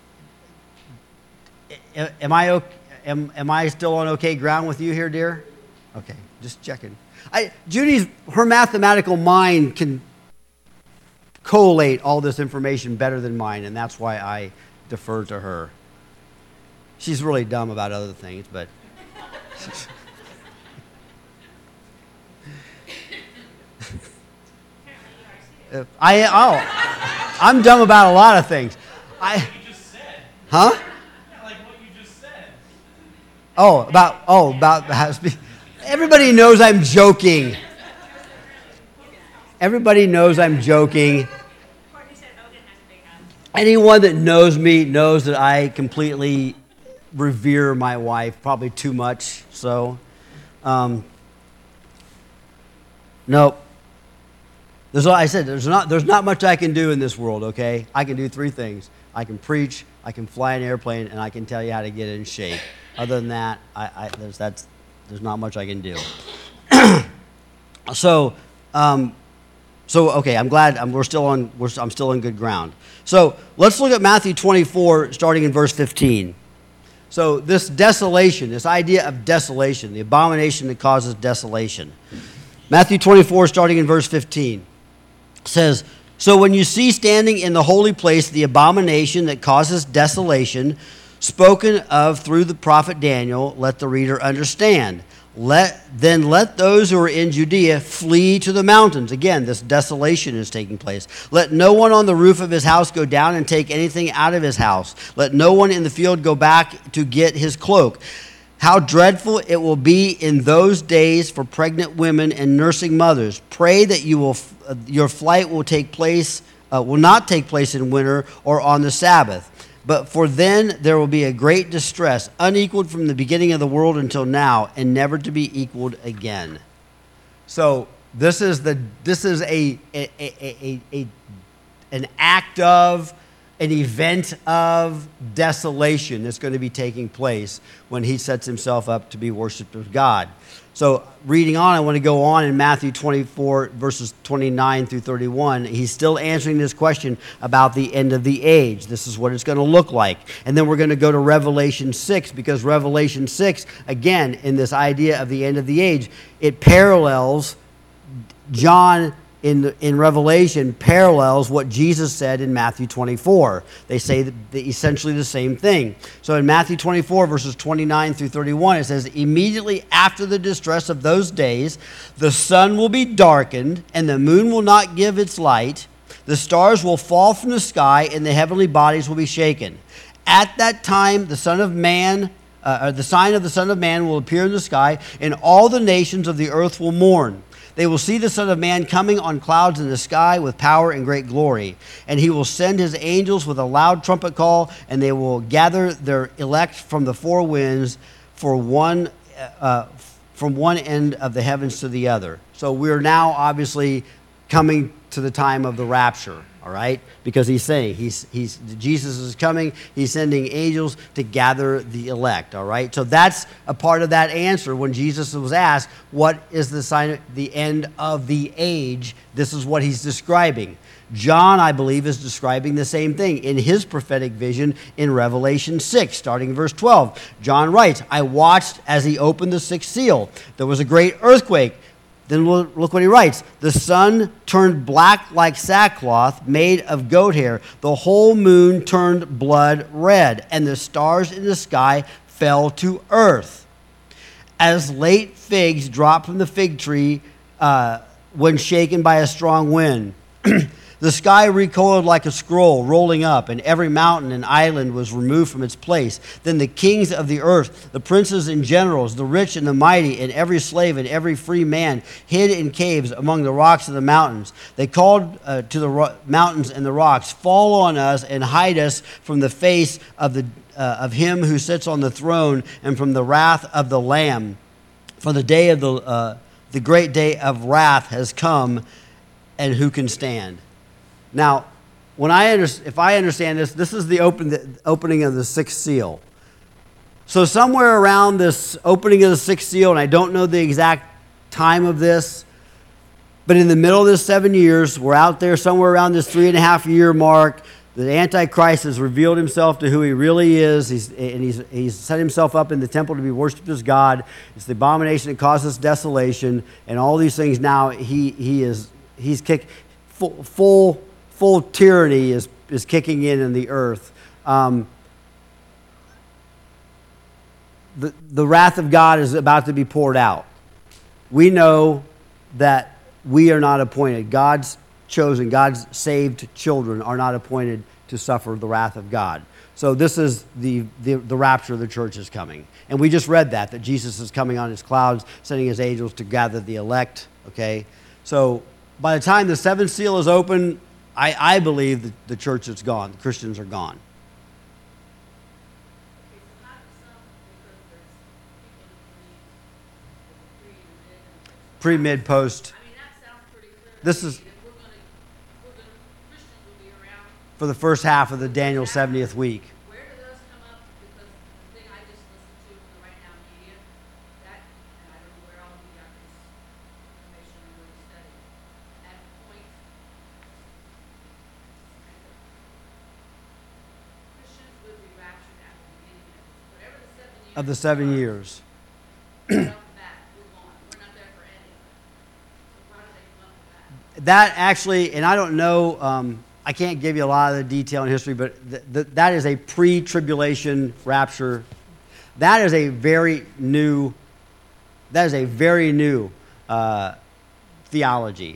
am I okay, am, am I still on okay ground with you here, dear? Okay, just checking. I, Judy's, her mathematical mind can collate all this information better than mine, and that's why I defer to her. She's really dumb about other things, but... I, oh, I'm dumb about a lot of things. I, Like you just said. huh? Yeah, like what you just said. Oh, about, oh, about... Everybody knows I'm joking. Everybody knows I'm joking. Anyone that knows me knows that I completely revere my wife, probably too much. So, um, nope. There's, I said there's not there's not much I can do in this world. Okay, I can do three things: I can preach, I can fly an airplane, and I can tell you how to get in shape. Other than that, I, I there's that's there's not much I can do. so. Um, So, okay, I'm glad I'm, we're still on, we're, I'm still on good ground. So, let's look at Matthew twenty-four, starting in verse fifteen. So, this desolation, this idea of desolation, the abomination that causes desolation. Matthew twenty-four, starting in verse fifteen, says, "So when you see standing in the holy place the abomination that causes desolation, spoken of through the prophet Daniel, let the reader understand. Let, then let those who are in Judea flee to the mountains. Again, this desolation is taking place. Let no one on the roof of his house go down and take anything out of his house. Let no one in the field go back to get his cloak. How dreadful it will be in those days for pregnant women and nursing mothers. Pray that you will, uh, your flight will take place, uh, will not take place in winter or on the Sabbath. But for then there will be a great distress, unequaled from the beginning of the world until now, and never to be equaled again. So this is the this is a, a, a, a, a an act of, an event of desolation that's going to be taking place when he sets himself up to be worshipped of God. So reading on, I want to go on in Matthew twenty-four, verses twenty-nine through thirty-one. He's still answering this question about the end of the age. This is what it's going to look like. And then we're going to go to Revelation six, because Revelation six, again, in this idea of the end of the age, it parallels John in, in Revelation parallels what Jesus said in Matthew twenty-four. They say the, the, essentially the same thing. So in Matthew twenty-four, verses twenty-nine through thirty-one, it says, immediately after the distress of those days, the sun will be darkened, and the moon will not give its light. The stars will fall from the sky, and the heavenly bodies will be shaken. At that time, the Son of Man, uh, the sign of the Son of Man will appear in the sky, and all the nations of the earth will mourn. They will see the Son of Man coming on clouds in the sky with power and great glory. And he will send his angels with a loud trumpet call, and they will gather their elect from the four winds for one, uh, from one end of the heavens to the other. So we're now obviously coming to the time of the rapture. All right? Because he's saying, he's, he's, Jesus is coming, he's sending angels to gather the elect. All right? So that's a part of that answer when Jesus was asked, what is the sign of the end of the age? This is what he's describing. John, I believe, is describing the same thing in his prophetic vision in Revelation six, starting in verse twelve. John writes, I watched as he opened the sixth seal. There was a great earthquake. Then look what he writes. The sun turned black like sackcloth made of goat hair. The whole moon turned blood red, and the stars in the sky fell to earth. As late figs drop from the fig tree uh, when shaken by a strong wind. The sky recoiled like a scroll rolling up, and every mountain and island was removed from its place. Then the kings of the earth, the princes and generals, the rich and the mighty, and every slave and every free man hid in caves among the rocks of the mountains. They called uh, to the ro- mountains and the rocks, fall on us and hide us from the face of, the, uh, of him who sits on the throne and from the wrath of the Lamb. For the day of the, uh, the great day of wrath has come, and who can stand? Now, when I under, if I understand this, this is the, open, the opening of the sixth seal. So somewhere around this opening of the sixth seal, and I don't know the exact time of this, but in the middle of this seven years, we're out there somewhere around this three and a half year mark. The Antichrist has revealed himself to who he really is, he's, and he's, he's set himself up in the temple to be worshipped as God. It's the abomination that causes desolation, and all these things now he, he is he's kicked full, full Full tyranny is, is kicking in in the earth. Um, the, the wrath of God is about to be poured out. We know that we are not appointed. God's chosen, God's saved children are not appointed to suffer the wrath of God. So this is the, the, the rapture of the church is coming. And we just read that, that Jesus is coming on his clouds, sending his angels to gather the elect. Okay? So by the time the seventh seal is open, I, I believe that the church is gone. The Christians are gone. Pre, mid, post. I mean, that sounds pretty clear. This is If we're gonna, we're gonna, Christians will be around. for the first half of the Daniel seventieth week. Where do those come up? Because the thing I just listened to in the Right Now Media, that, and I don't know where all you got this information or where you studied. At point, Christians would be raptured at the beginning of whatever the seven years. Of the seven years. Right off the bat, we're gone. We're not there for anything. So how do they come up with that? That actually, and I don't know, um, I can't give you a lot of the detail in history, but th- th- that is a pre-tribulation rapture. That is a very new That is a very new uh, theology.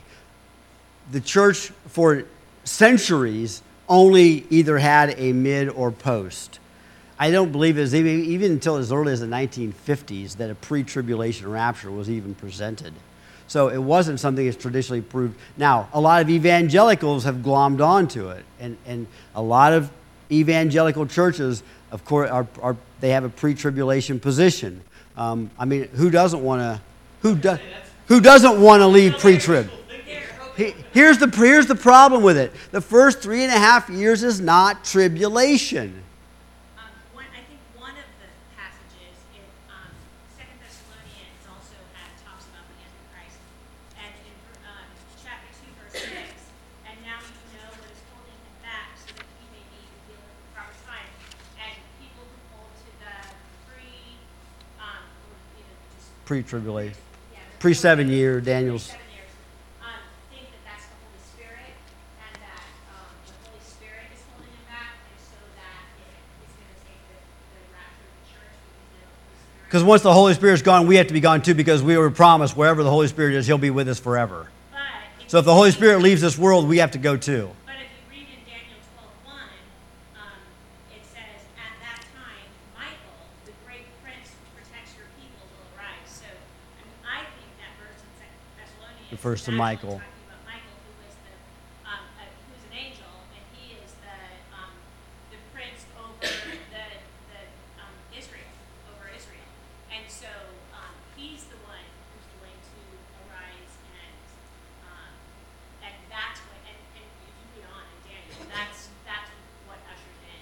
The church for centuries only either had a mid or post. I don't believe it was even, even until as early as the nineteen fifties that a pre-tribulation rapture was even presented. So it wasn't something that's traditionally proved. Now, a lot of evangelicals have glommed onto it, and, and a lot of evangelical churches, of course, are, are they have a pre-tribulation position. Um, I mean, who doesn't want to? Who does? Who doesn't want to leave pre-trib? He- Here's the here's the problem with it. The first three and a half years is not tribulation. Um, one, I think one of the passages in um, Second Thessalonians also had, talks about the Antichrist, and in um, chapter two, verse six, and now you know what is holding him back, so that he may be revealed at the proper time. And people who hold to the pre, um, or even just Pre-tribulation, yeah, the pre-seven year Daniel's. seven years, um, think that that's the Holy Spirit, and that um, the Holy Spirit is holding him back, and so that it, it's going to take the, the rapture of the church because the Holy Spirit. Because once the Holy Spirit's gone, we have to be gone too, because we were promised wherever the Holy Spirit is, He'll be with us forever. But So if the Holy Spirit leaves this world, we have to go too. But if you read in Daniel twelve one, um, it says, "At that time, Michael, the great prince who protects your people, will arise." So, I mean, I think that verse in Second Thessalonians Refers is to actually Michael. talking about Michael, who is the, um, uh, who's an angel, and he is the, um, the prince over the, the, um, Israel, over Israel. And so, um, he's the one who's going to arise, and, um, and that's what, and, and if you read on in Daniel, that's, that's what ushers in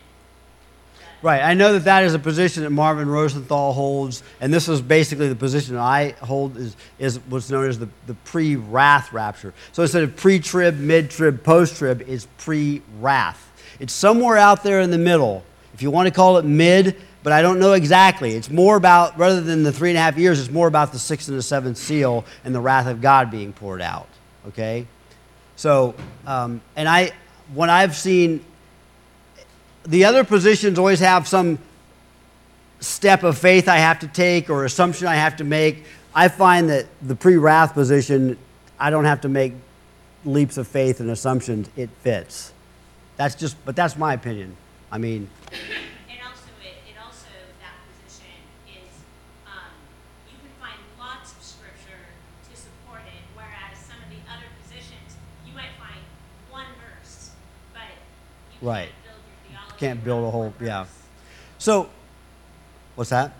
the, Right. I know that that is a position that Marvin Rosenthal holds, and this is basically the position that I hold is, is what's known as the, the pre-wrath rapture. So instead of pre-trib, mid-trib, post-trib, it's pre-wrath. It's somewhere out there in the middle. If you want to call it mid, but I don't know exactly. It's more about, rather than the three and a half years, it's more about the sixth and the seventh seal and the wrath of God being poured out. Okay? So, um, and I, when I've seen, the other positions always have some step of faith I have to take or assumption I have to make. I find that the pre-wrath position, I don't have to make leaps of faith and assumptions. It fits. That's just, but that's my opinion. I mean, and also it, it also, that position is, um, you can find lots of scripture to support it, whereas some of the other positions, you might find one verse, but you Right. can't build your theology. Can't build a around whole- one yeah. verse. so, what's that?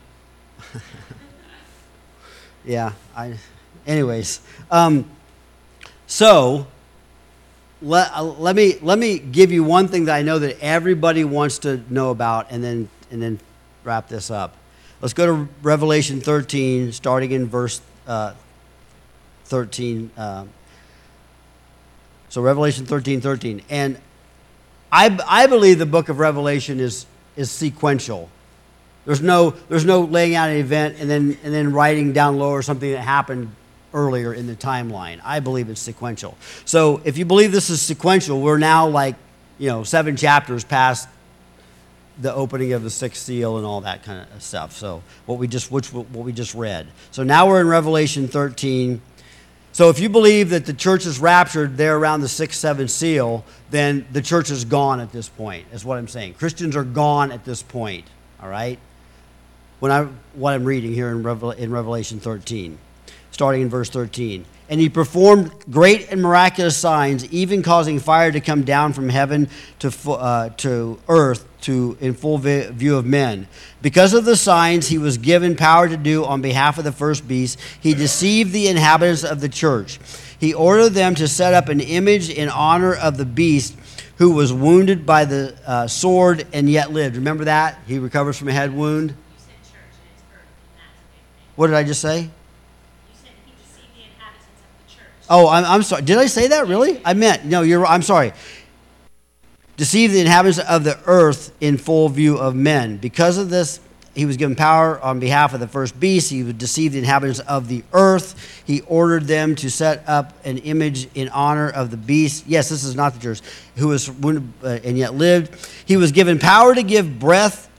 Yeah, I, anyways. Um, so, let, uh, let, me, let me give you one thing that I know that everybody wants to know about, and then, and then wrap this up. Let's go to Revelation thirteen, starting in verse uh, thirteen. Uh, so Revelation thirteen, thirteen. And I, I believe the book of Revelation is, is sequential. There's no, there's no laying out an event and then, and then writing down lower something that happened earlier in the timeline. I believe it's sequential. So if you believe this is sequential, we're now like, you know, seven chapters past the opening of the sixth seal and all that kind of stuff. So what we just, which, what we just read. So now we're in Revelation thirteen. So if you believe that the church is raptured there around the sixth, seventh seal, then the church is gone at this point, is what I'm saying. Christians are gone at this point, all right? When I, what I'm reading here in, Revel, in Revelation thirteen, starting in verse thirteen. And he performed great and miraculous signs, even causing fire to come down from heaven to, uh, to earth to, in full vi- view of men. Because of the signs he was given power to do on behalf of the first beast, he deceived the inhabitants of the church. He ordered them to set up an image in honor of the beast who was wounded by the uh, sword and yet lived. Remember that? He recovers from a head wound. You said church and it's earth, and that's a big thing. What did I just say? You said he deceived the inhabitants of the church. Oh, I'm, I'm sorry. Did I say that really? I meant, no, you're, I'm sorry. Deceive the inhabitants of the earth in full view of men. Because of this, he was given power on behalf of the first beast. He would deceive the inhabitants of the earth. He ordered them to set up an image in honor of the beast. Yes, this is not the church, who was wounded uh, and yet lived. He was given power to give breath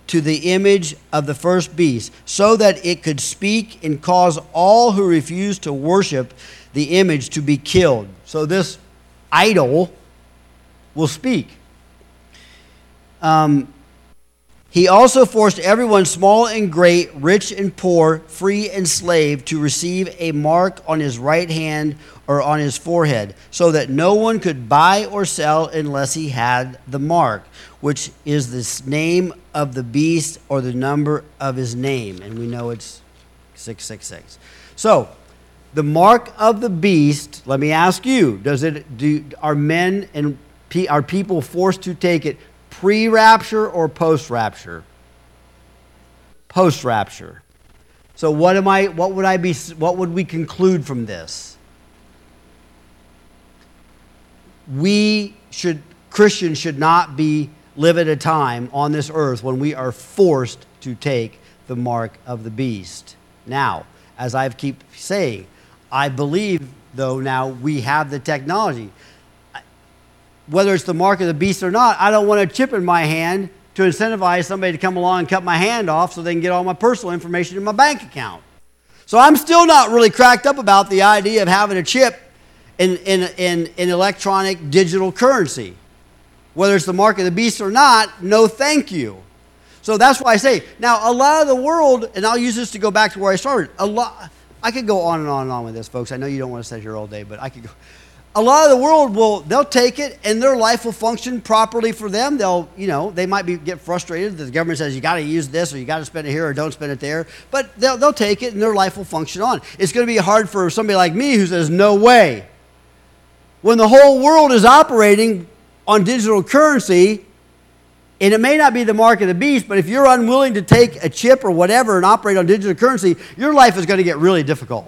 to the image of the first beast, so that it could speak and cause all who refuse to worship the image to be killed. So this idol will speak. Um, he also forced everyone, small and great, rich and poor, free and slave, to receive a mark on his right hand or on his forehead, so that no one could buy or sell unless he had the mark, which is the name of the beast or the number of his name. And we know it's six six six. So, the mark of the beast, let me ask you, does it do are men and pe- are people forced to take it pre-rapture or post-rapture? Post-rapture. So what am I what would I be what would we conclude from this? We should Christians should not be live at a time on this earth when we are forced to take the mark of the beast. Now, as I keep saying, I believe, though, now we have the technology. Whether it's the mark of the beast or not, I don't want a chip in my hand to incentivize somebody to come along and cut my hand off so they can get all my personal information in my bank account. So I'm still not really cracked up about the idea of having a chip in, in, in, in electronic digital currency. Whether it's the mark of the beast or not, no thank you. So that's why I say, now a lot of the world, and I'll use this to go back to where I started, a lot, I could go on and on and on with this, folks. I know you don't want to sit here all day, but I could go. A lot of the world will, they'll take it and their life will function properly for them. They'll, you know, they might be get frustrated that the government says you got to use this or you got to spend it here or don't spend it there, but they'll, they'll take it and their life will function on. It's going to be hard for somebody like me who says, no way. When the whole world is operating on digital currency, and it may not be the mark of the beast, but if you're unwilling to take a chip or whatever and operate on digital currency, your life is going to get really difficult.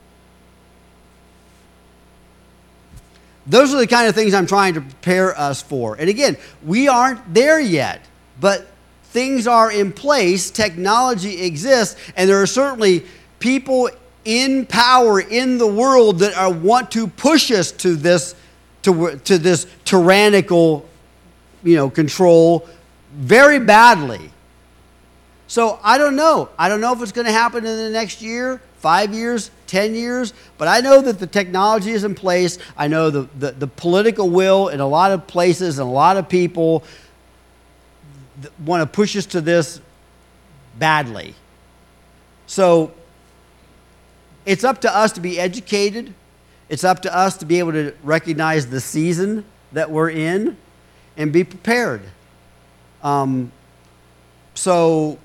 Those are the kind of things I'm trying to prepare us for. And again, we aren't there yet, but things are in place, technology exists, and there are certainly people in power in the world that are, want to push us to this to, to this tyrannical, you know, control very badly. So I don't know. I don't know if it's going to happen in the next year, five years, ten years, but I know that the technology is in place. I know the, the, the political will in a lot of places and a lot of people want to push us to this badly. So it's up to us to be educated. It's up to us to be able to recognize the season that we're in and be prepared. Um, so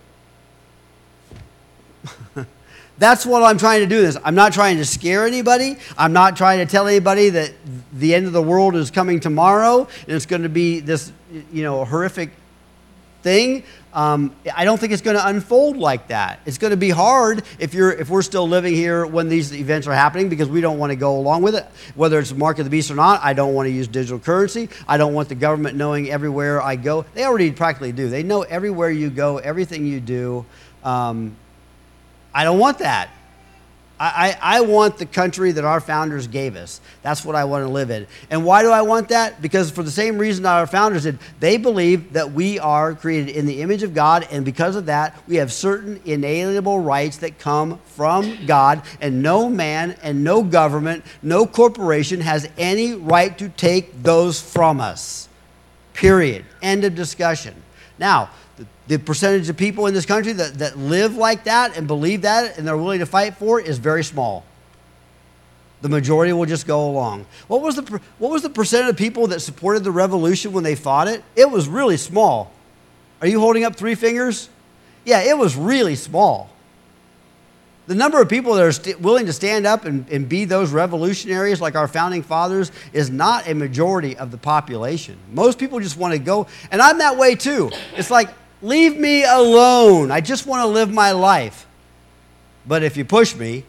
that's what I'm trying to do. This. I'm not trying to scare anybody. I'm not trying to tell anybody that the end of the world is coming tomorrow and it's going to be this, you know, horrific thing. Um, I don't think it's going to unfold like that. It's going to be hard if you're if we're still living here when these events are happening because we don't want to go along with it. Whether it's the mark of the beast or not, I don't want to use digital currency. I don't want the government knowing everywhere I go. They already practically do. They know everywhere you go, everything you do. Um, I don't want that. I, I, I want the country that our founders gave us. That's what I want to live in. And why do I want that? Because for the same reason that our founders did, they believe that we are created in the image of God, and because of that, we have certain inalienable rights that come from God, and no man and no government, no corporation has any right to take those from us. Period. End of discussion. Now, the percentage of people in this country that, that live like that and believe that and they're willing to fight for it is very small. The majority will just go along. What was the, what was the percent of people that supported the revolution when they fought it? It was really small. Are you holding up three fingers? Yeah, it was really small. The number of people that are st- willing to stand up and, and be those revolutionaries like our founding fathers is not a majority of the population. Most people just want to go, and I'm that way too. It's like, leave me alone. I just want to live my life. But if you push me,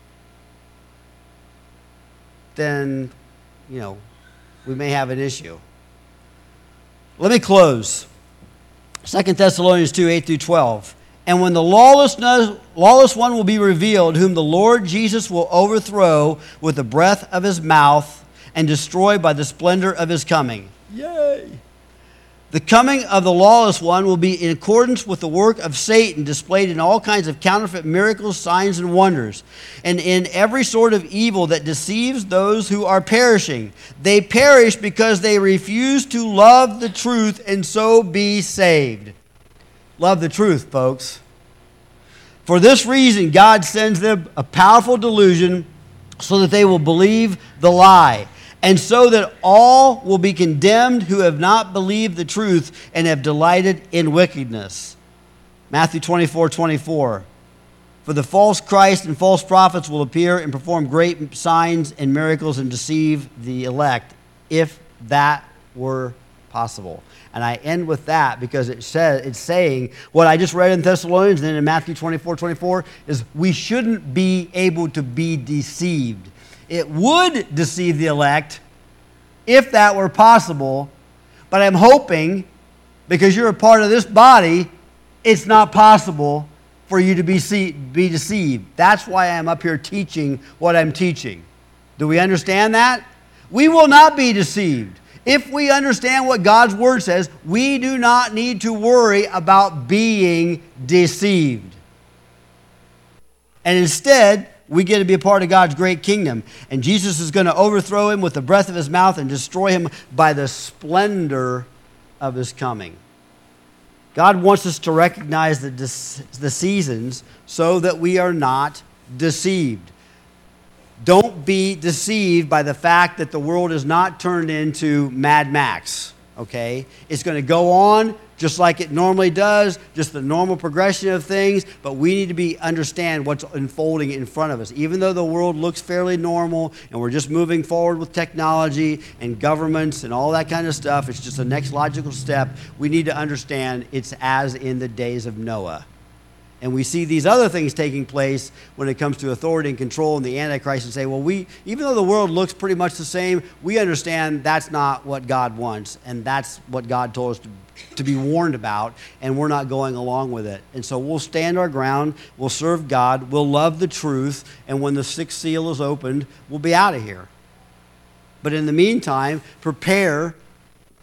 then, you know, we may have an issue. Let me close. Second Thessalonians two, eight through twelve. And when the lawless, lawless one will be revealed, whom the Lord Jesus will overthrow with the breath of his mouth and destroy by the splendor of his coming. Yay! The coming of the lawless one will be in accordance with the work of Satan displayed in all kinds of counterfeit miracles, signs, and wonders, and in every sort of evil that deceives those who are perishing. They perish because they refuse to love the truth and so be saved. Love the truth, folks. For this reason, God sends them a powerful delusion so that they will believe the lie, and so that all will be condemned who have not believed the truth and have delighted in wickedness. Matthew twenty-four twenty-four. For the false Christ and false prophets will appear and perform great signs and miracles and deceive the elect, if that were possible. And I end with that because it says, it's saying what I just read in Thessalonians and then in Matthew twenty-four twenty-four is we shouldn't be able to be deceived. It would deceive the elect if that were possible, but I'm hoping, because you're a part of this body, it's not possible for you to be, see, be deceived. That's why I'm up here teaching what I'm teaching. Do we understand that? We will not be deceived. If we understand what God's Word says, we do not need to worry about being deceived. And instead, we get to be a part of God's great kingdom. And Jesus is going to overthrow him with the breath of his mouth and destroy him by the splendor of his coming. God wants us to recognize the, the seasons so that we are not deceived. Don't be deceived by the fact that the world is not turned into Mad Max, okay? It's going to go on just like it normally does, just the normal progression of things, but we need to be understand what's unfolding in front of us. Even though the world looks fairly normal and we're just moving forward with technology and governments and all that kind of stuff, it's just the next logical step. We need to understand it's as in the days of Noah. And we see these other things taking place when it comes to authority and control and the Antichrist and say, well, we, even though the world looks pretty much the same, we understand that's not what God wants. And that's what God told us to, to be warned about. And we're not going along with it. And so we'll stand our ground. We'll serve God. We'll love the truth. And when the sixth seal is opened, we'll be out of here. But in the meantime, prepare